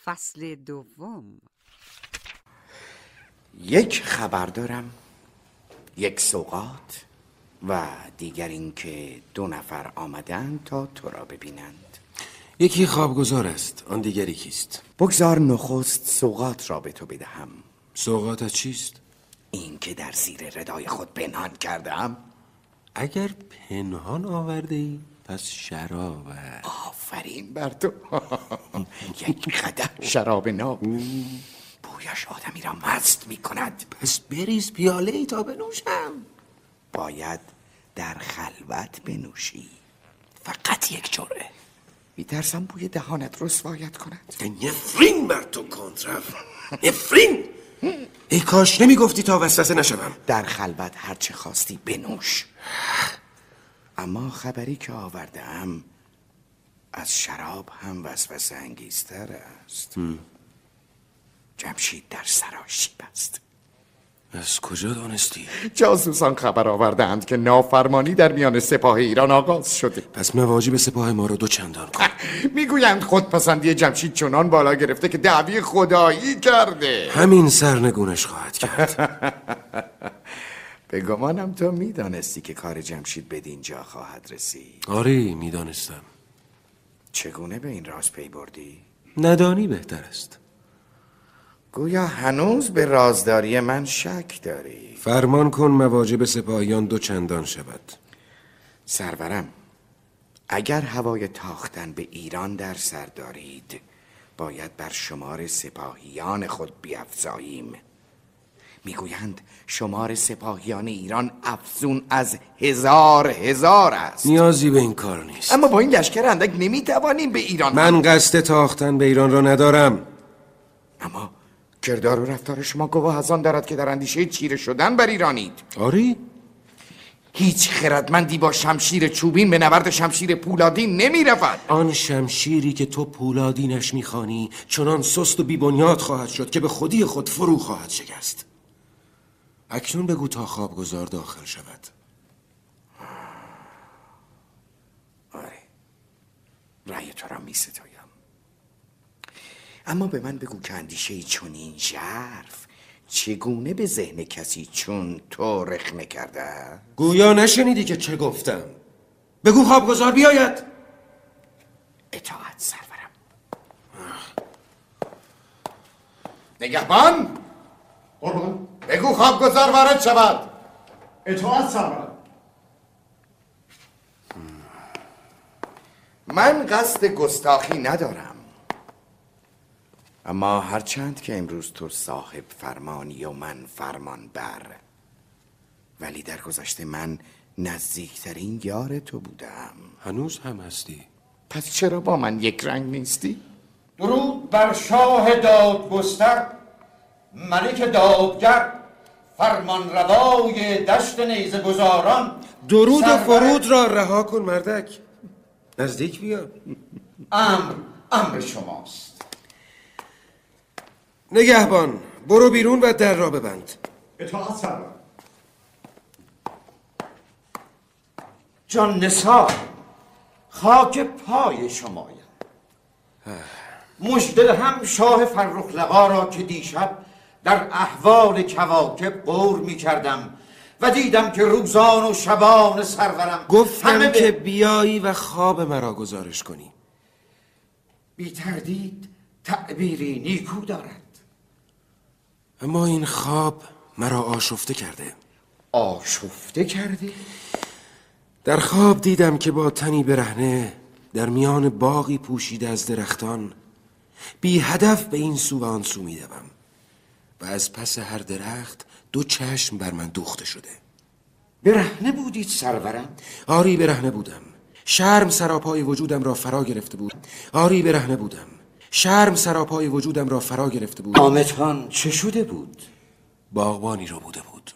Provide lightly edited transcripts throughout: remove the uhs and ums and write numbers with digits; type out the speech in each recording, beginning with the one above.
فصل دوم. یک خبر دارم، یک سوغات و دیگر این که 2 نفر آمدند تا تو را ببینند. یکی خوابگزار است، آن دیگری کیست؟ بگذار نخست سوغات را به تو بدهم. سوغاتت چیست؟ این که در زیر ردای خود پنهان کردم. اگر پنهان آورده ای پس شراب. آفرین بر تو. یک قدح شراب ناب بویش آدمی را مست می کند. پس بریز پیاله ای تا بنوشم. باید در خلوت بنوشی، فقط 1 جرعه. میترسم بوی دهانت رسوایت کند. نفرین بر تو کنترف، نفرین. ای کاش نمیگفتی تا وسوسه نشوم. در خلوت هرچه خواستی بنوش. اما خبری که آوردم از شراب هم وسوسه انگیزتر است. جمشید در سراشیب است. از کجا دانستی؟ جاسوسان خبر آوردند که نافرمانی در میان سپاه ایران آغاز شده. پس مواجب سپاه ما را 2 چندان کن. میگویند خودپسندی جمشید چنان بالا گرفته که دعوی خدایی کرده. همین سرنگونش خواهد کرد. به گمانم تو میدانستی که کار جمشید بدین جا خواهد رسید. آری میدانستم. چگونه به این راز پی بردی؟ ندانی بهتر است. گویا هنوز به رازداری من شک داری. فرمان کن مواجب سپاهیان 2 چندان شود. سرورم، اگر هوای تاختن به ایران در سر دارید باید بر شمار سپاهیان خود بیفزاییم. میگویند شمار سپاهیان ایران افزون از 1000 است. نیازی به این کار نیست. اما با این لشکر اندک نمیتوانیم به ایران. من قصد تاختن به ایران را ندارم. اما کردار و رفتار شما گواه از آن دارد که در اندیشه چیره شدن بر ایرانید. آری؟ هیچ خردمندی با شمشیر چوبین به نبرد شمشیر پولادین نمی رود. آن شمشیری که تو پولادینش میخوانی چنان سست و بی‌بنیاد خواهد شد که به خودی خود فرو خواهد شکست. اکنون بگو تا خوابگزار داخل شود. آره، رأی تو را می ستایم. اما به من بگو که اندیشه چنین ژرف چگونه به ذهن کسی چون تو رخنه کرده؟ گویا نشنیدی که چه گفتم. بگو خوابگزار بیاید. اطاعت سرورم. نگهبان، بگو خوابگزار وارد شود. اطاعت سرورم. من قصد گستاخی ندارم، اما هرچند که امروز تو صاحب فرمانی و من فرمان بر، ولی در گذشته من نزدیکترین یار تو بودم. هنوز هم هستی. پس چرا با من یک رنگ نیستی؟ درود بر شاه دادگستر، ملک دادگر، فرمان روای دشت نیزه گذاران. درود و فرود را رها کن مردک. نزدیک بیا. امر شماست. نگهبان، برو بیرون و در را ببند. اطاعت سرورم. جان نثار، خاک پای شمایم. مژده هم شاه فرخ لقا را که دیشب در احوال کواکب غور می کردم و دیدم که روزان و شبان سرورم گفتم که بیایی و خواب مرا گزارش کنی. بی تردید تعبیری نیکو دارد. اما این خواب مرا آشفته کرده. آشفته کرده؟ در خواب دیدم که با تنی برهنه در میان باغی پوشیده از درختان بی هدف به این سو و آن سو می دوم و از پس هر درخت 2 چشم بر من دوخته شده. برهنه بودید سرورم؟ آری برهنه بودم. شرم سراپای وجودم را فرا گرفته بود. آری برهنه بودم. شرم سراپای وجودم را فرا گرفته بود. نامتان چه شده بود؟ باغبانی را بوده بود.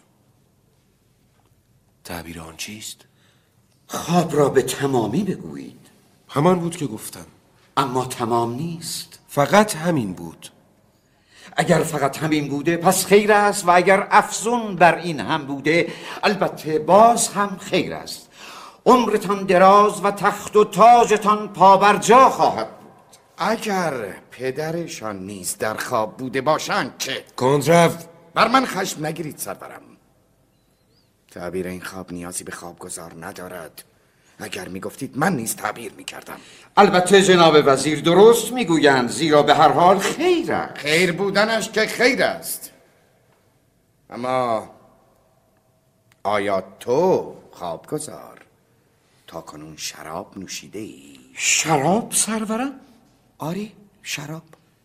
تعبیر آن چیست؟ خواب را به تمامی بگویید. همان بود که گفتم. اما تمام نیست. فقط همین بود. اگر فقط همین بوده پس خیر است، و اگر افزون بر این هم بوده البته باز هم خیر است. عمرتان دراز و تخت و تاجتان پابرجا خواهد بود. اگر پدرشان نیز در خواب بوده باشند که کندرو، بر من خشم نگیرید سرورم. تعبیر این خواب نیازی به خوابگزار ندارد. اگر میگفتید من نیز تعبیر میکردم. البته جناب وزیر درست میگویند، زیرا به هر حال خیر است. خیر بودنش که خیر است. اما آیا تو خوابگزار تا کنون شراب نوشیده ای؟ شراب سرورم؟ آری شراب.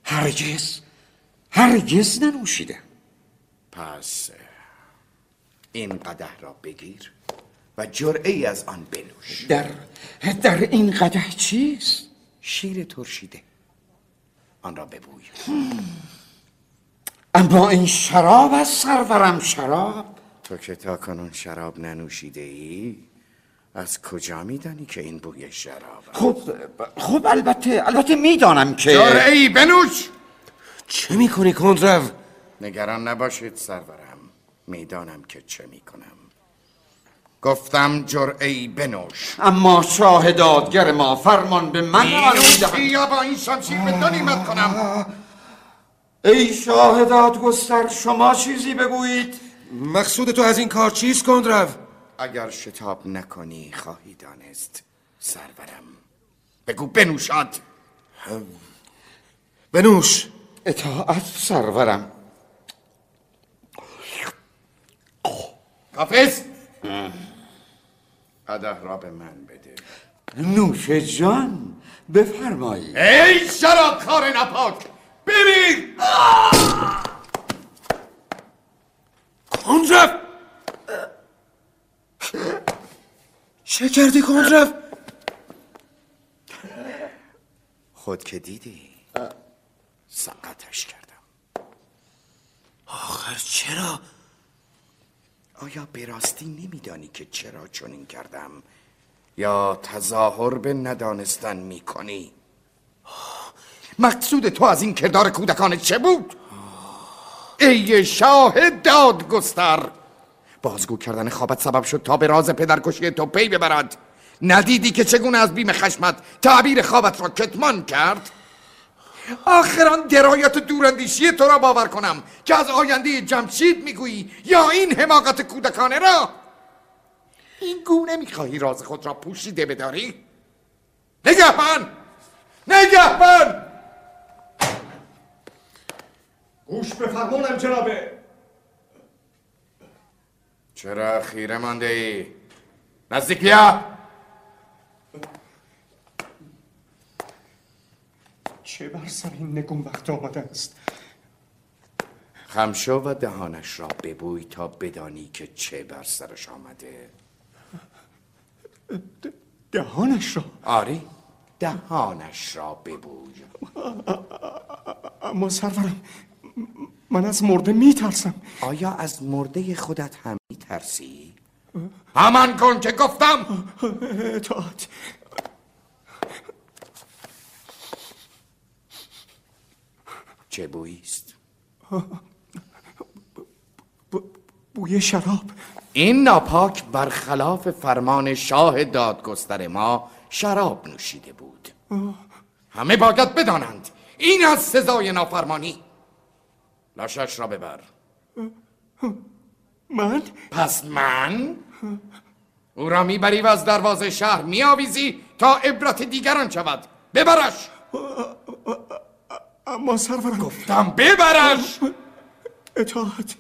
هرگز ننوشیده. پس این قدح را بگیر و جرعه‌ای از آن بنوش. در این قدح چیست؟ شیر ترشیده. آن را ببوی. اما این شراب است سرورم، شراب. تو که تا کنون شراب ننوشیده ای، از کجا میدانی که این بوی شراب است؟ خب البته میدانم که جرعه‌ای بنوش. چه میکنی کندرو؟ نگران نباشید سرورم، میدانم که چه میکنم. گفتم جرعه‌ای بنوش. اما شاه دادگر ما فرمان به من میدهد. یا با این شمشیر به دو نیمت کنم. ای شاه دادگستر، شما چیزی بگویید. مقصود تو از این کار چیست کندرو؟ اگر شتاب نکنی خواهی دانست سرورم. بگو بنوشاد. بنوش. اطاعت سرورم. حافظ قدح را به من بده. نوش جان، بفرمایید. ای شرابخوار ناپاک، بمیر. کندرو، چه کردی کندرو؟ خود که دیدی سقطش کردم. آخر چرا؟ آیا به راستی نمیدانی که چرا چنین کردم یا تظاهر به ندانستن میکنی؟ مقصود تو از این کردار کودکانه چه بود؟ ای شاه دادگستر، بازگو کردن خوابت سبب شد تا به راز پدرکشی تو پی ببرد. ندیدی که چگونه از بیم خشمت تعبیر خوابت را کتمان کرد؟ آخر آن درایت دوراندیشی تو را باور کنم که از آینده جمشید میگویی یا این حماقت کودکانه را؟ این گونه میخواهی راز خود را پوشیده بداری؟ نگهبان! گوش به فرمانم جنابه. چرا خیره مانده ای؟ نزدیک بیا. چه بر سر این نگون وقت آمده است؟ خمشو و دهانش را ببوی تا بدانی که چه بر سرش آمده. دهانش را؟ آری، دهانش را ببوی. اما سرورم، من از مرده میترسم. آیا از مرده خودت هم میترسی؟ همان کن که گفتم. اطاعت. چه بوییست؟ بوی شراب. این ناپاک برخلاف فرمان شاه دادگستر ما شراب نوشیده بود. همه باید بدانند این از سزای نافرمانی. لاشش را ببر. من؟ پس من؟ او را میبری و از دروازه شهر میآویزی تا عبرت دیگران شود. ببرش. اما سرورم، گفتم ببرش. اطاعت.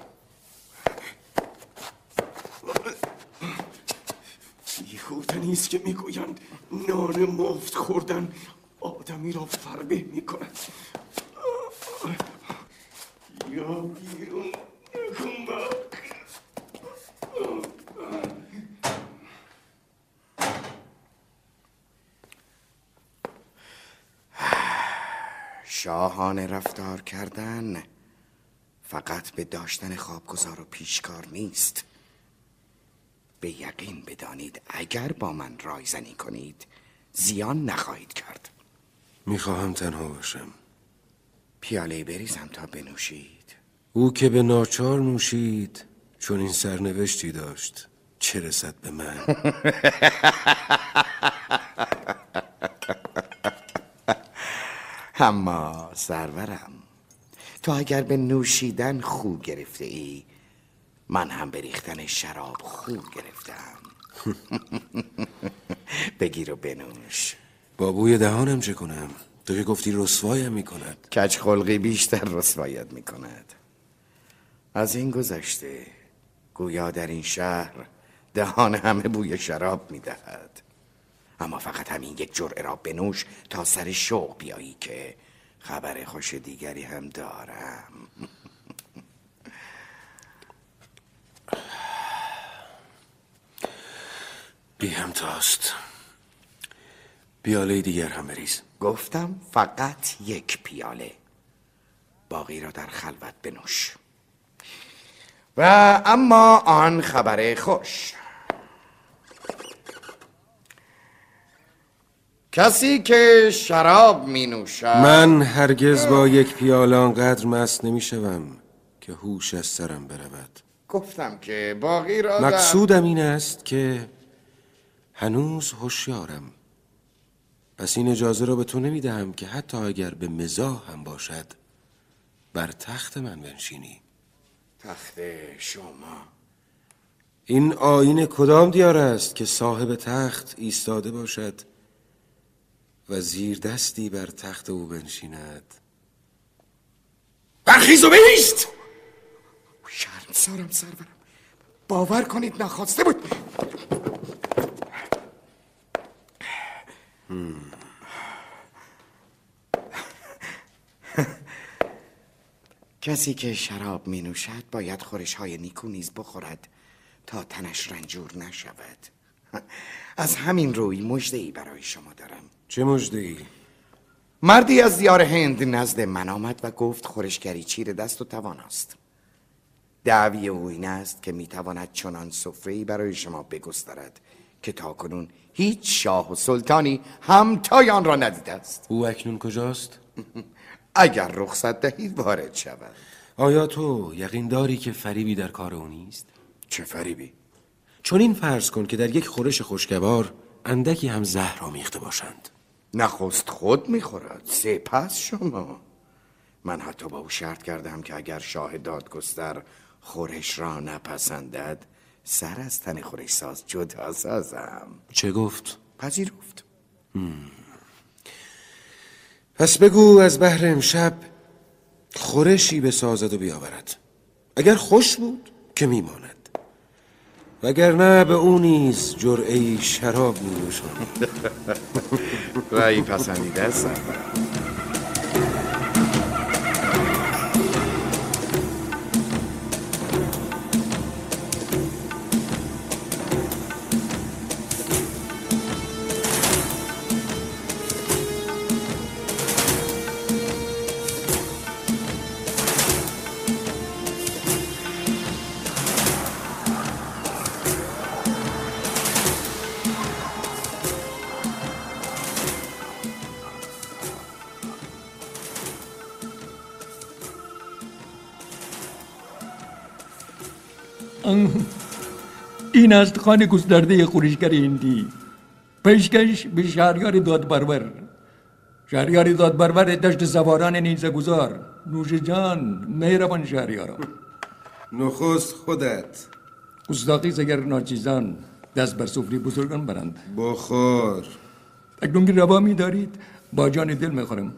بیهوده نیست که میگویند نان مفت خوردن آدمی را فربه میکند. یا بیرون نکن با. شاهانه رفتار کردن فقط به داشتن خوابگزار و پیشکار نیست. به یقین بدانید اگر با من رایزنی کنید زیان نخواهید کرد. میخواهم تنها باشم. پیاله بریزم تا بنوشید. او که به ناچار نوشید چون این سرنوشتی داشت، چه رسد به من؟ اما سرورم، تو اگر به نوشیدن خو گرفته ای، من هم به ریختن شراب خو گرفتم. بگیر و بنوش. با بوی دهانم چه کنم؟ تو که گفتی رسوایم میکند. کج خلقی بیشتر رسوایت میکند. از این گذشته گویا در این شهر دهان همه بوی شراب میدهد. اما فقط همین یک جرعه را بنوش تا سر شوق بیایی که خبر خوش دیگری هم دارم. بی همتاست. پیاله دیگر هم بریز. گفتم فقط یک پیاله، باقی را در خلوت بنوش. و اما آن خبر خوش، کسی که شراب می نوشد. من هرگز با یک پیاله آنقدر مست نمی شوم که هوش از سرم برود. گفتم که باقی را مقصودم این است که هنوز هوشیارم. پس این اجازه را به تو نمی دهم که حتی اگر به مزاح هم باشد بر تخت من بنشینی. تخت شما؟ این آیین کدام دیار است که صاحب تخت ایستاده باشد و زیر دستی بر تخت او بنشیند؟ برخیز و بایست. شرمسارم سرورم، باور کنید نخواسته بود. کسی که شراب می نوشد باید خورش های نیکو نیز بخورد تا تنش رنجور نشود. از همین روی مژده‌ای برای شما دارم. چه مژده‌ای؟ مردی از دیار هند نزد من آمد و گفت خورشگری چیر دست و توان است. دعوی او این است که میتواند چنان سفره‌ای برای شما بگسترد که تاکنون هیچ شاه و سلطانی همتای آن را ندیده است. او اکنون کجاست؟ اگر رخصت دهید وارد شود. آیا تو یقین داری که فریبی در کار او نیست؟ چه فریبی؟ چون این فرض کن که در یک خورش خوشگوار اندکی هم زهر آمیخته باشند. نخست خود میخورد، سپس شما. من حتی با او شرط کردم که اگر شاه دادگستر خورش را نپسندد، سر از تن خورش ساز جدا سازم. چه گفت؟ پذیرفت. پس بگو از بهر امشب خورشی بسازد و بیاورد. اگر خوش بود که میماند، وگرنه به او نیز جرعه‌ای شراب می‌نوشم. رأی پسندیده است. این است خانه گسترده خورشگر هندی. پیشکش به شهریار دادبرور. شهریار دادبرور دشت سواران نیزه گذار. نوش جان، مهربان شهریارم. نخست خودت. گستاخی اگر ناچیزان دست بر سفره بزرگان برند. بخور. اکنون که روا می دارید با جان دل می خورم.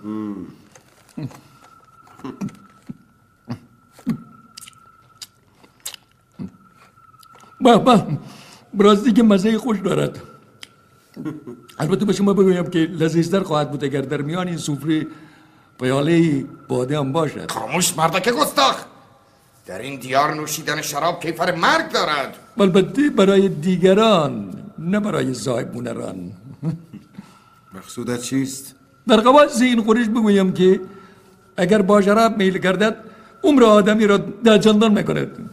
به براستی که مزه خوش دارد. البته به شما بگویم که لذیذتر خواهد بود اگر در میان این سفره پیاله باده هم باشد. خاموش مردک گستاخ، در این دیار نوشیدن شراب کیفر مرگ دارد. البته برای دیگران، نه برای صاحبونران. مقصودت چیست؟ در قواعد این خورش بگویم که اگر با شراب میل گردد عمر آدمی را در چندان میکند.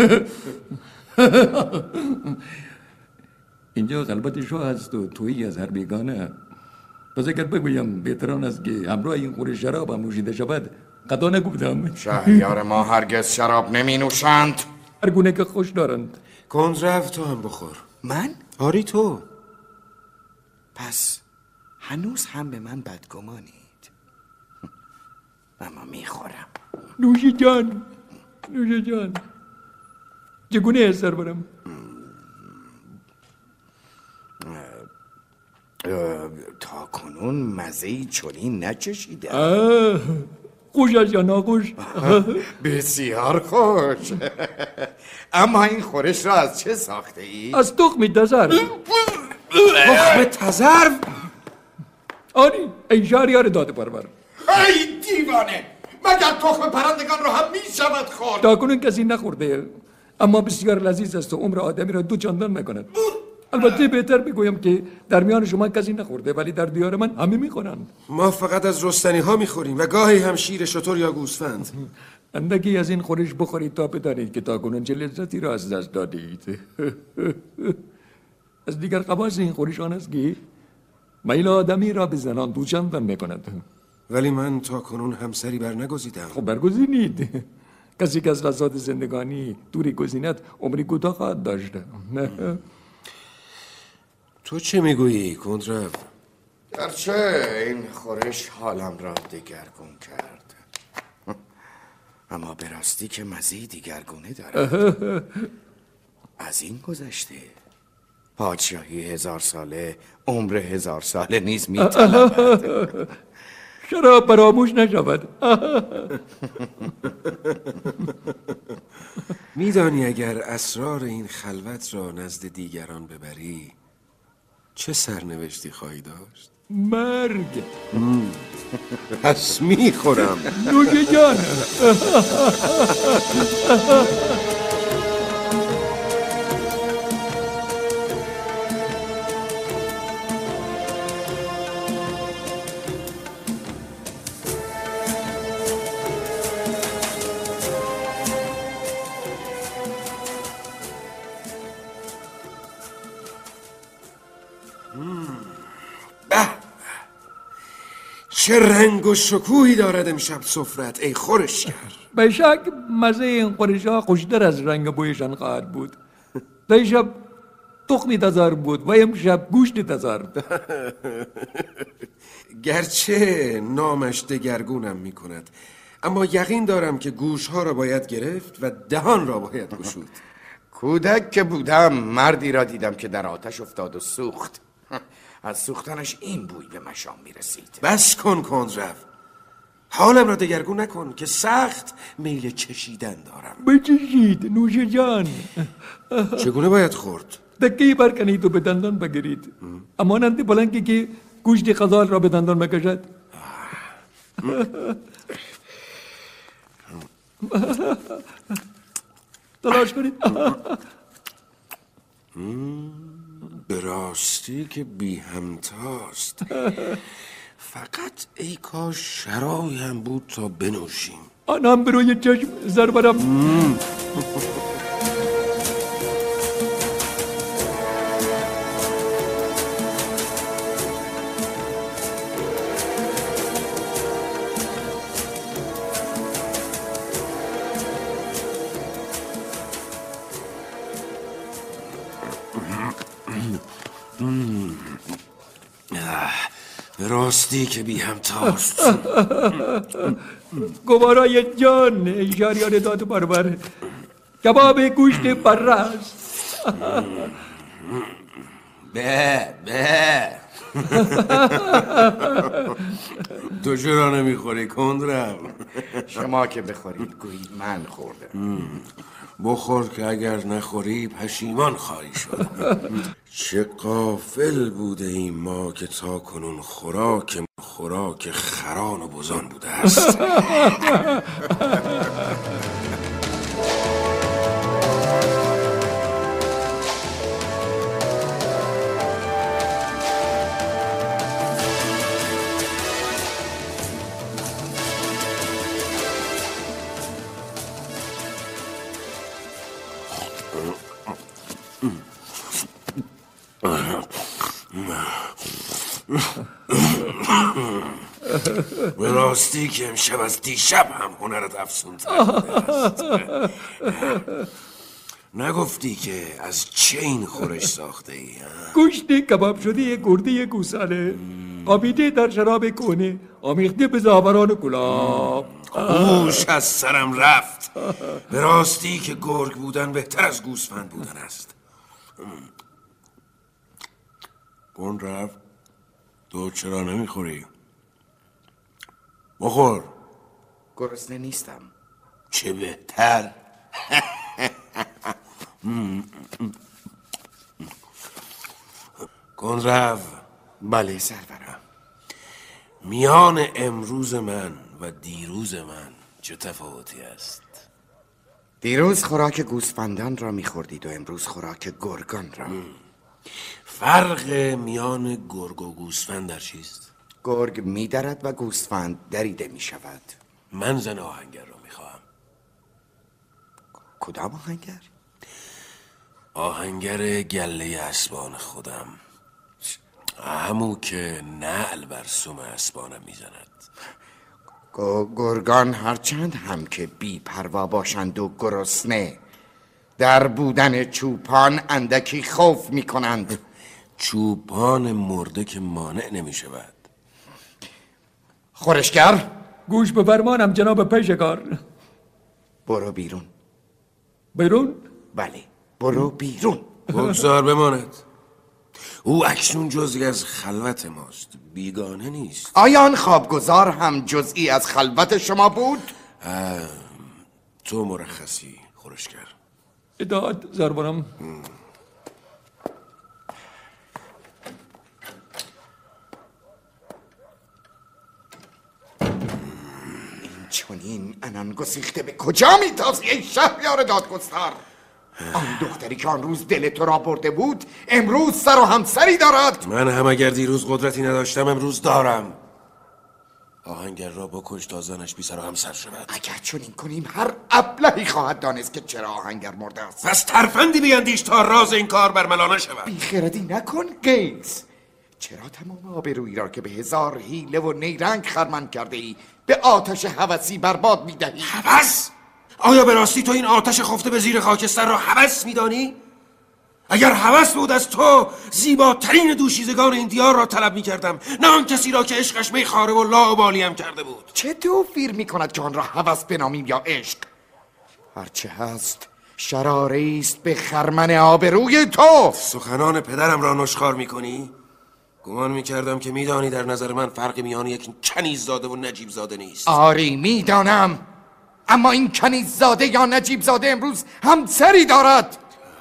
اینجا خلبت شاه هست و تویی از هر بیگانه. پس اگر بگویم بهتران است که همراه این خورش شراب هم نوشیده شود، قطعا نگفتم. شهریار ما هرگز شراب نمی نوشند. هر گونه که خوش دارند. کندرو تو هم بخور. من؟ آری تو. پس هنوز هم به من بدگمانید. اما میخورم. نوش جان، نوش جان. چگونه از سر برم؟ تا کنون مزهی چنین نچشیده. خوش است یا ناخوش؟ بسیار خوش. اما این خورش را از چه ساخته ای؟ از تخم تزر. تخم تزر؟ آری، ای شهریار داده پرور. ای دیوانه، مگر تخم پرندگان را هم می شود خورد؟ تا کنون کسی نخورده، اما بسیار لذیذ است و عمر آدمی را دو چندان میکند. البته بهتر بگویم که در میان شما کسی نخورده، ولی در دیار من همه میخورند. ما فقط از رستنی ها میخوریم و گاهی هم شیر شتر یا گوسفند. اندکی از این خورش بخورید تا بدانید که تا کنون چه لذتی را از دست دادید. از دیگر خواص این خورش آن است که میل آدمی را به زنان دو چندان میکند. ولی من تا کنون همسری بر نگزیدم. خب برگزینید. کسی که از لذات زندگانی دوری گزیند عمری کوتاه خواهد داشت. تو چه میگویی کندرو؟ گرچه این خورش حالم را دگرگون کرد، اما به راستی که مزه دیگرگونه دارد. از این گذشته پادشاهی 1000 ساله عمر 1000 ساله نیز می‌طلبد. شراب فراموش نشود. میدانی اگر اسرار این خلوت را نزد دیگران ببری چه سرنوشتی خواهی داشت؟ مرگ. پس میخورم. نوش جان. چه رنگ و شکوهی دارد امشب سفرت ای خورشگر. به شک مزه این خورش ها خوشتر از رنگ بویشان خواهد بود. دیشب تخمی تزار بود و امشب گوشت تزار. گرچه نامش دگرگونم می کند، اما یقین دارم که گوشها را باید گرفت و دهان را باید گشود. کودک که بودم مردی را دیدم که در آتش افتاد و سوخت. از سوختنش این بوی به مشام می رسید. بس کن کندرو، حالم را دگرگون نکن که سخت میل چشیدن دارم. بچشید نوش جان. چگونه باید خورد؟ دکه‌ای برکنید و به دندان بگیرید، امانند بلنگی که گوشت خزال را به دندان بکشد. تلاش کنید. به راستی که بی همتاست. فقط ای کاش شرابی هم بود تا بنوشیم. آنم به روی چشم زر برم. به راستی که بی همتاست. گوارای جان ای شهریار داد پرور، کباب گوشت پره است. به تو چرا نمیخوری کندرو؟ شما که بخورید گویید من خوردم. بخور که اگر نخوری پشیمان خواهی شد. چه غافل بوده ایم ما که تا کنون خوراک خران و بزان بوده است. به راستی که امشب از دیشب هم هنرت افزون‌تر بوده است. نگفتی که از چه این خورش ساخته ای؟ گوشت کباب شده گرده گوساله، آبیده در شراب کهنه، آمیخته به زعفران و گلاب. گوش از سرم رفت. به راستی که گرگ بودن بهتر از گوسفند بودن است. گون رفت. تو چرا نمیخوری؟ بخور. گرسنه نیستم. چه بهتر. گنرو. بله سرورم. میان امروز من و دیروز من چه تفاوتی است؟ دیروز خوراک گوسفندان را میخوردید و امروز خوراک گرگان را. فرق میان گرگ و گوسفند در چیست؟ گرگ میدرد و گوسفند دریده میشود. من زن آهنگر را میخواهم. کدام آهنگر؟ آهنگر گله اسبان خودم، همو که نعل بر سم اسبانم میزند. گرگان هرچند هم که بی پروا باشند و گرسنه، در بودن چوپان اندکی خوف میکنند. چوپان مرده که مانع نمیشود. خورشگر گوش به فرمانم جناب پیشکار. برو بیرون. بیرون؟ بله برو بیرون. بگذار بماند. او اکنون جزئی از خلوت ماست، بیگانه نیست. آیا آن خوابگزار هم جزئی از خلوت شما بود؟ تو مرخصی خورشگر. اطاعت زربانم. چونین انان گسیخته به کجا میتازی ای شهریار دادگستر؟ آن دختری که آن روز دل تو را برده بود امروز سر و همسری دارد. من هم اگر دیروز قدرتی نداشتم امروز دارم. آهنگر را بکش تا زنش بی سر و همسر شود. اگر چنین کنیم هر ابلهی خواهد دانست که چرا آهنگر مرده است. پس ترفندی بیندیش تا راز این کار برملا نشود. بیخردی نکن گیز. چرا تمام آبرویی را که به هزار حیله و نیرنگ خرمن کرده ای به آتش هوسی برباد میدهی؟ هوس؟ آیا به راستی تو این آتش خفته به زیر خاکستر را هوس میدانی؟ اگر هوس بود از تو زیباترین دوشیزگان این دیار را طلب میکردم، نه آن کسی را که عشقش میخاره و لاابالیم کرده بود. چه توفیر میکند که آن را هوس بنامیم یا عشق؟ هرچه هست شراره است به خرمن آبروی تو. سخنان پدرم را نشخوار میکنی؟ گمان میکردم که میدانی در نظر من فرق میان یک کنیز زاده و نجیب زاده نیست. آری میدانم، اما این کنیز زاده یا نجیب زاده امروز همسری دارد.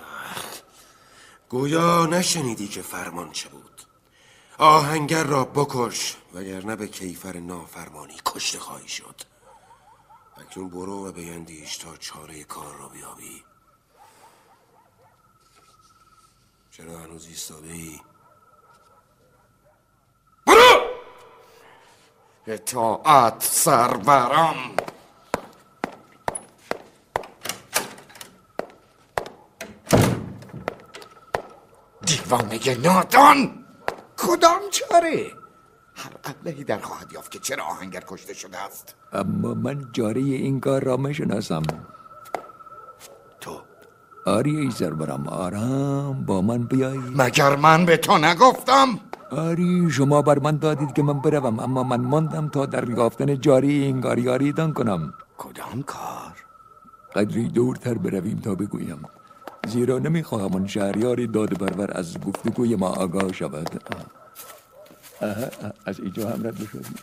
گویا نشنیدی که فرمان چه بود. آهنگر را بکش وگرنه به کیفر نافرمانی کشته خواهی شد. اکنون برو و بیندیش تا چاره کار را بیابی. چرا هنوز ایستاده ای؟ برو! اطاعت سرورم. دیوانه نادان، کدام چاره؟ هر ابلهی در خواهد یافت که چرا آهنگر کشته شده است. اما من جاری این کار را میشناسم. تو آری ای زربانم، آرام با من بیایی. مگر من به تو نگفتم؟ آری شما بر من دادید که من بروم، اما من ماندم تا در یافتن جاری این کار یاریدان کنم. کدام کار؟ قدری دورتر برویم تا بگویم، زیرا نمیخواهم آن شهریار داد برور از گفتگوی ما آگاه شود. از اینجا هم رد بشدیم.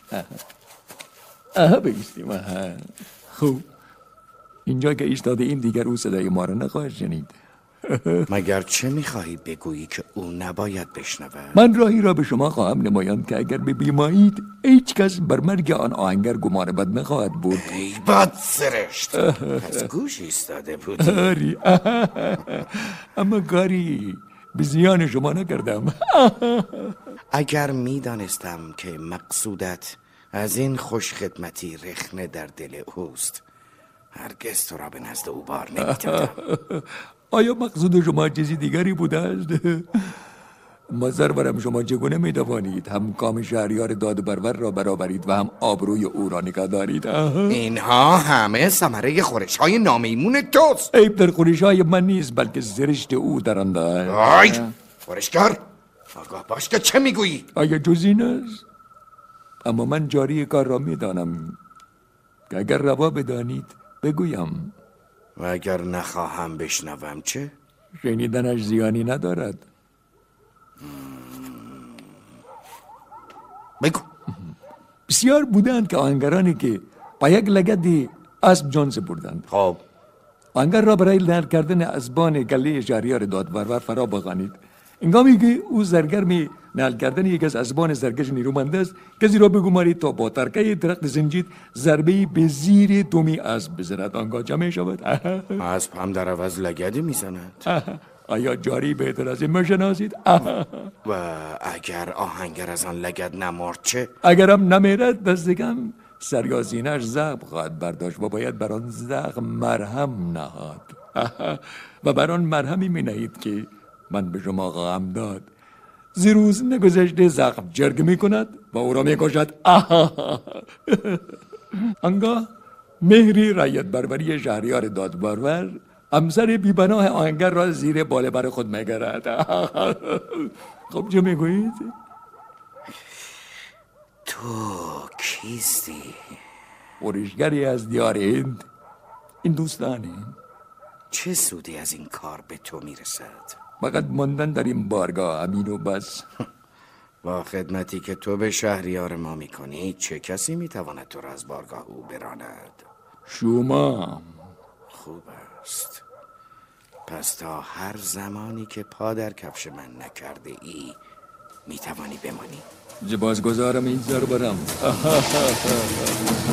بایستیم. خوب، اینجا که ایستاده این دیگر او صدای ما را نخواهد شنید. مگر چه میخواهی بگویی که او نباید بشنود؟ من راهی را به شما خواهم نمایاند که اگر ببیمایید هیچ کس بر مرگ آن آهنگر گمان بد نخواهد بود. ای بد سرشت، پس گوش ایستاده بودی. آری، اما کاری به زیان شما نکردم. اگر میدانستم که مقصودت از این خوش خدمتی رخنه در دل اوست هرگز تو را به نزد او بار نمی‌دادم. آیا مقصود شما چیزی دیگری بوده است؟ مزرورم شما چگونه می‌توانید هم کام شهریار داد برور را برآورید و هم آبروی او را نگاه دارید؟ اینها همه ثمره خورش‌های نامیمون توست. عیب در خورش‌های من نیست، بلکه زرشت او در آن است. آی خورشگر، آگاه باش که چه میگویی؟ آیا جز این است؟ اما من جاری کار را میدانم. که اگر روا بدانید بگویم. و اگر نخواهم بشنوم چه؟ شنیدنش زیانی ندارد. بگو. بسیار بودند که آهنگرانی که با یک لگد اسب جان سپردند. خب آهنگر را برای نعل کردن اسبان گله شهریار دادبرور فرا بخوانید. انگامی که او سرگرم نعل کردن یک از اسبان سرکش نیرومند است، کسی را بگمارید تا با ترکه درخت زنجید ضربه‌ای به زیر دمی اسب بزند. آنگاه جمع شود. اسب هم در عوض لگدی میزند. آیا جاری بهتر از این میشناسید؟ و اگر آهنگر از آن لگد نمرد چه؟ اگرم نمیرد دست کم سر یا سینه‌اش زخم خواهد برداشت و باید بر آن زخم مرهم نهاد. و بر آن مرهمی می نهید که من به شما خواهم داد. روز نگذشته زخم جرگ می کند و او را می کشد. آنگاه مهری رعیت بربری شهریار دادبرور همسر بی‌پناه آهنگر را زیر بال بر خود می‌گرد. خب چه میگویید؟ تو کیستی؟ خورشگری از دیار هند. این دوستانی چه سودی از این کار به تو میرسد؟ فقط ماندن در این بارگاه، همین و بس. با خدمتی که تو به شهریار ما میکنی چه کسی میتواند تو را از بارگاه او براند؟ شما. خوب است. پس تا هر زمانی که پا در کفش من نکرده ای میتوانی بمانی. سپاسگزارم این سربرم.